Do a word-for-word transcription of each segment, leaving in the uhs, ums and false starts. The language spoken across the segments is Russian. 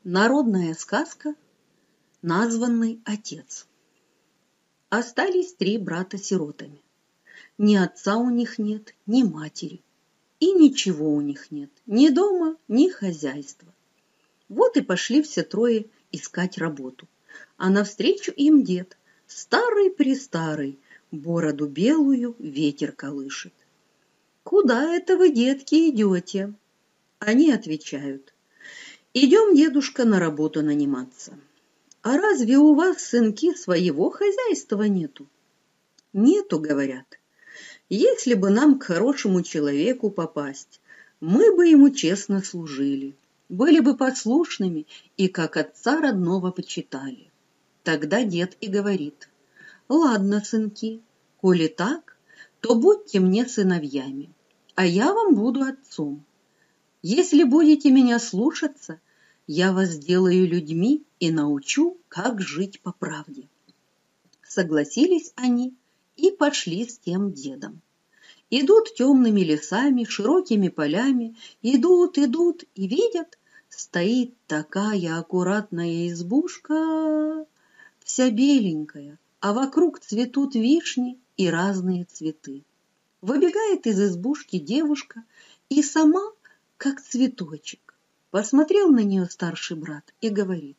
Народная сказка «Названный отец». Остались три брата сиротами. Ни отца у них нет, ни матери. И ничего у них нет, ни дома, ни хозяйства. Вот и пошли все трое искать работу. А навстречу им дед, старый-престарый, бороду белую ветер колышет. «Куда это вы, детки, идете?» Они отвечают: «Идем, дедушка, на работу наниматься». «А разве у вас, сынки, своего хозяйства нету?» «Нету, — говорят. Если бы нам к хорошему человеку попасть, мы бы ему честно служили, были бы послушными и как отца родного почитали». Тогда дед и говорит: «Ладно, сынки, коли так, то будьте мне сыновьями, а я вам буду отцом. Если будете меня слушаться, я вас сделаю людьми и научу, как жить по правде». Согласились они и пошли с тем дедом. Идут темными лесами, широкими полями, идут, идут и видят, стоит такая аккуратная избушка, вся беленькая, а вокруг цветут вишни и разные цветы. Выбегает из избушки девушка и сама, как цветочек. Посмотрел на нее старший брат и говорит: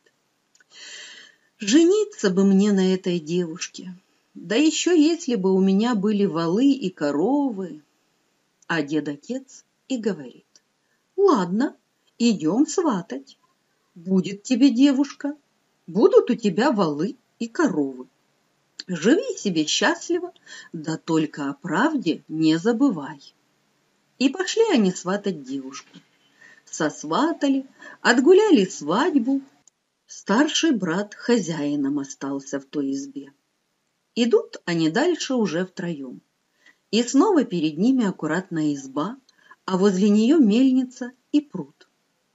«Жениться бы мне на этой девушке, да еще если бы у меня были волы и коровы». А дед-отец и говорит: «Ладно, идем сватать. Будет тебе девушка, будут у тебя волы и коровы. Живи себе счастливо, да только о правде не забывай». И пошли они сватать девушку. Сосватали, отгуляли свадьбу. Старший брат хозяином остался в той избе. Идут они дальше уже втроем. И снова перед ними аккуратная изба, а возле нее мельница и пруд.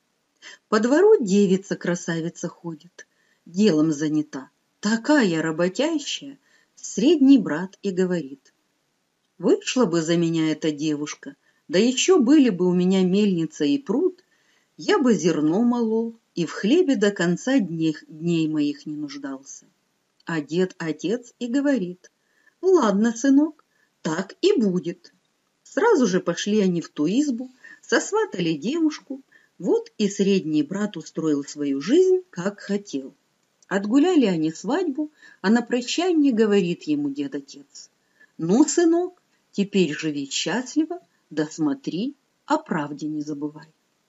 По двору девица-красавица ходит, делом занята, такая работящая. Средний брат и говорит: «Вышла бы за меня эта девушка, да еще были бы у меня мельница и пруд, я бы зерно молол и в хлебе до конца дней, дней моих не нуждался». А дед-отец и говорит: «Ладно, сынок, так и будет». Сразу же пошли они в ту избу, сосватали девушку, вот и средний брат устроил свою жизнь, как хотел. Отгуляли они свадьбу, а на прощанье говорит ему дед-отец: «Ну, сынок, теперь живи счастливо, да смотри, о правде не забывай».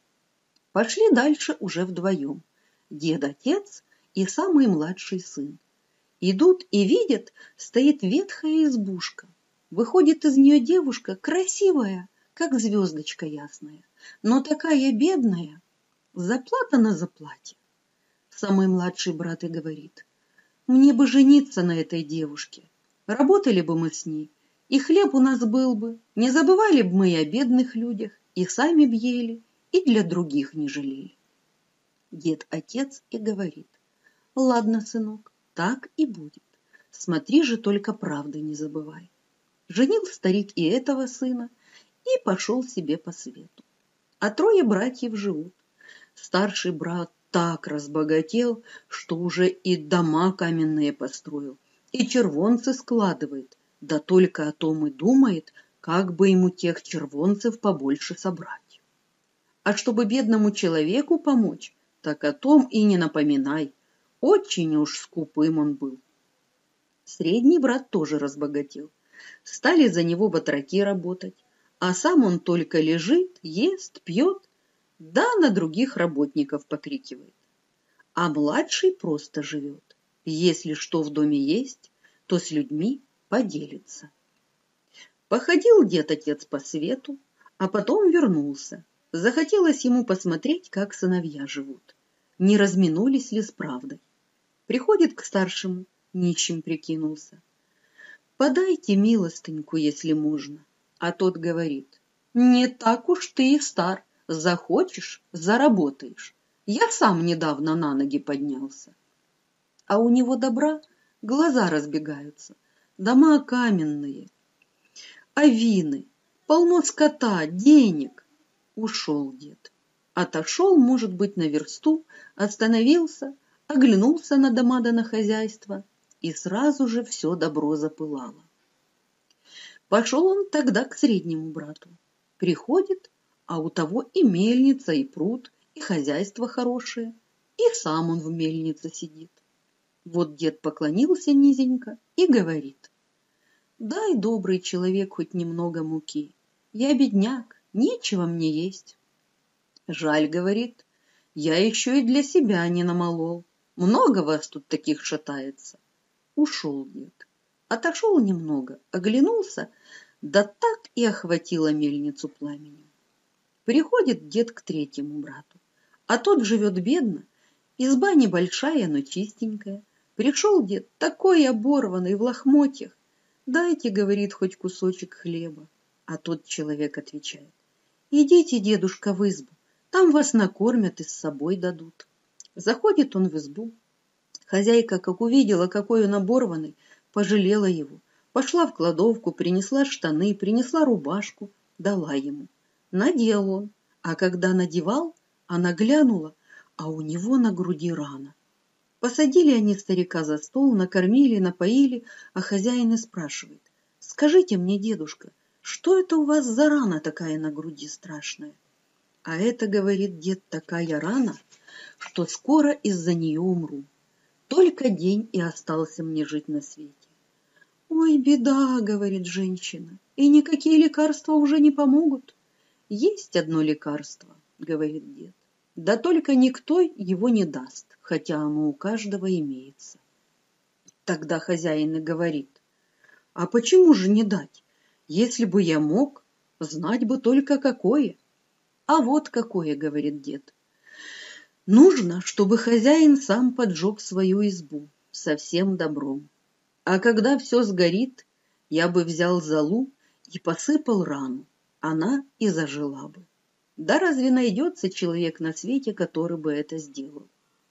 Пошли дальше уже вдвоем, дед-отец и самый младший сын. Идут и видят, стоит ветхая избушка. Выходит из нее девушка, красивая, как звездочка ясная, но такая бедная, заплата на заплате. Самый младший брат и говорит: «Мне бы жениться на этой девушке, работали бы мы с ней, и хлеб у нас был бы, не забывали бы мы и о бедных людях, и сами б ели, и для других не жалели». Дед-отец и говорит: «Ладно, сынок, так и будет. Смотри же, только правды не забывай». Женил старик и этого сына и пошел себе по свету. А трое братьев живут. Старший брат так разбогател, что уже и дома каменные построил, и червонцы складывает, да только о том и думает, как бы ему тех червонцев побольше собрать. А чтобы бедному человеку помочь, так о том и не напоминай, очень уж скупым он был. Средний брат тоже разбогател. Стали за него батраки работать, а сам он только лежит, ест, пьет, да на других работников покрикивает. А младший просто живет. Если что в доме есть, то с людьми поделится. Походил дед-отец по свету, а потом вернулся. Захотелось ему посмотреть, как сыновья живут, не разминулись ли с правдой. Приходит к старшему, нищим прикинулся: «Подайте милостыньку, если можно». А тот говорит: «Не так уж ты и стар, захочешь — заработаешь. Я сам недавно на ноги поднялся». А у него добра глаза разбегаются, дома каменные, авины, полно скота, денег. Ушел дед. Отошел, может быть, на версту, остановился, оглянулся на дома да на хозяйство, и сразу же все добро запылало. Пошел он тогда к среднему брату. Приходит, а у того и мельница, и пруд, и хозяйство хорошее, и сам он в мельнице сидит. Вот дед поклонился низенько и говорит: «Дай, добрый человек, хоть немного муки. Я бедняк, нечего мне есть». «Жаль, — говорит, — я еще и для себя не намолол. Много вас тут таких шатается». Ушел дед. Отошел немного, оглянулся, да так и охватило мельницу пламенем. Приходит дед к третьему брату, а тот живет бедно, изба небольшая, но чистенькая. Пришел дед такой оборванный, в лохмотьях. «Дайте, — говорит, — хоть кусочек хлеба». А тот человек отвечает: «Идите, дедушка, в избу, там вас накормят и с собой дадут». Заходит он в избу. Хозяйка, как увидела, какой он оборванный, пожалела его. Пошла в кладовку, принесла штаны, принесла рубашку, дала ему. Надел он, а когда надевал, она глянула, а у него на груди рана. Посадили они старика за стол, накормили, напоили, а хозяин и спрашивает: «Скажите мне, дедушка, что это у вас за рана такая на груди страшная?» «А это, — говорит дед, — такая рана, что скоро из-за нее умру. Только день и остался мне жить на свете». «Ой, беда, — говорит женщина, — и никакие лекарства уже не помогут». «Есть одно лекарство, — говорит дед, — да только никто его не даст, хотя оно у каждого имеется». Тогда хозяин и говорит: «А почему же не дать? Если бы я мог, знать бы только какое». «А вот какое, — говорит дед, — нужно, чтобы хозяин сам поджег свою избу со всем добром. А когда все сгорит, я бы взял золу и посыпал рану, она и зажила бы. Да разве найдется человек на свете, который бы это сделал?»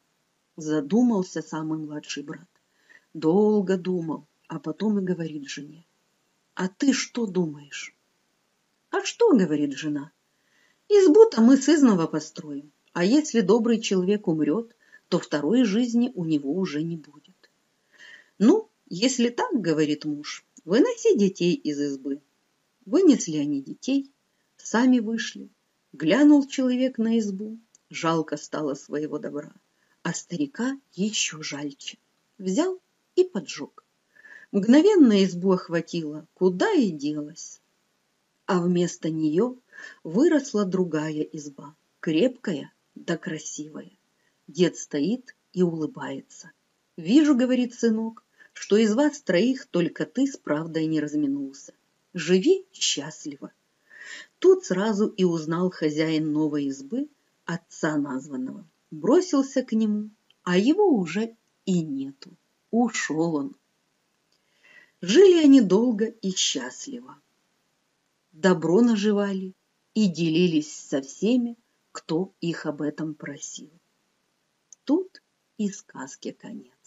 Задумался самый младший брат. Долго думал, а потом и говорит жене: «А ты что думаешь?» «А что, — говорит жена, — избу-то мы сызнова построим, а если добрый человек умрет, то второй жизни у него уже не будет». «Ну, если так, — говорит муж, — выноси детей из избы». Вынесли они детей, сами вышли. Глянул человек на избу, жалко стало своего добра, а старика еще жальче. Взял и поджег. Мгновенно избу охватило, куда и делась. А вместо нее выросла другая изба, крепкая да красивая. Дед стоит и улыбается. «Вижу, — говорит сынок, — что из вас троих только ты с правдой не разминулся. Живи счастливо». Тут сразу и узнал хозяин новой избы отца названного. Бросился к нему, а его уже и нету. Ушел он. Жили они долго и счастливо. Добро наживали и делились со всеми, кто их об этом просил. Тут и сказке конец.